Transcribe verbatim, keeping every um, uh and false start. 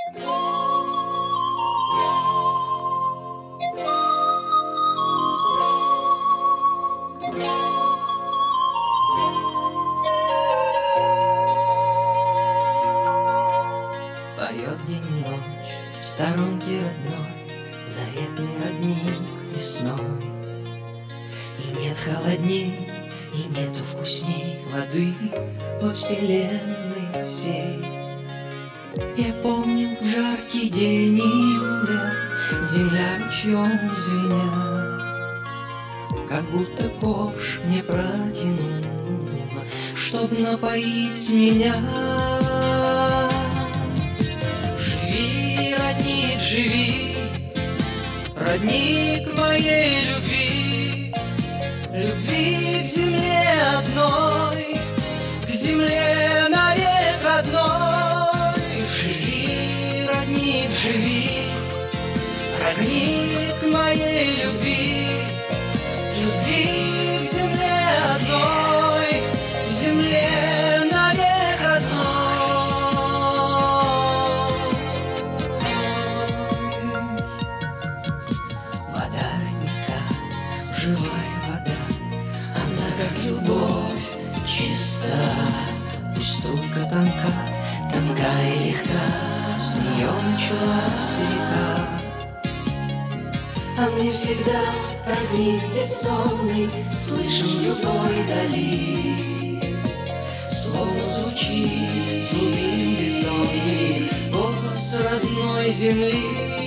Поет день и ночь в сторонке родной, заветный родник весной. И нет холодней, и нету вкусней воды во вселенной всей. Я помню в жаркий день июля земля ручьем звеня, как будто ковш мне протянула, чтоб напоить меня. Живи, родник, живи, родник моей любви, любви к земле одной, к земле навек родной. Живи, родник, живи, родник моей любви, любви к земле одной, к земле навек родной. Вода родника, живая вода, она как любовь чиста, пусть струйка тонка, тонка и легка, с нее началась река. А мне всегда родник бессонный слышен в любой дали, словно звучит глубин бездонный голос родной земли.